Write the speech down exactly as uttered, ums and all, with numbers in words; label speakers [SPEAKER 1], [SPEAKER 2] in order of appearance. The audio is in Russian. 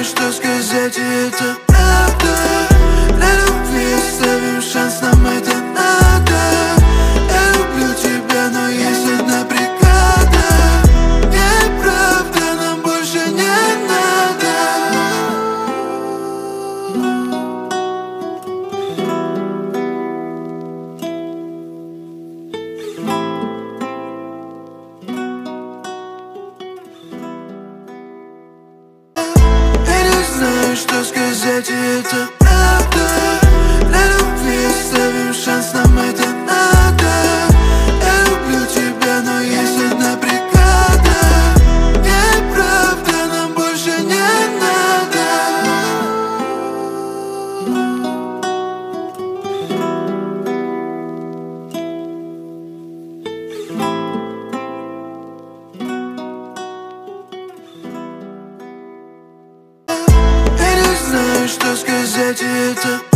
[SPEAKER 1] что сказать, и это правда. Для любви оставим шанс, нам это надо. Я люблю тебя, но есть одна преграда. Неправда, нам больше не надо. Я не знаю, что сказать, и это правда. Для любви оставим шанс, нам это надо. Я люблю тебя, но есть одна преграда. Неправда, нам больше не надо. Я не знаю, что сказать, и это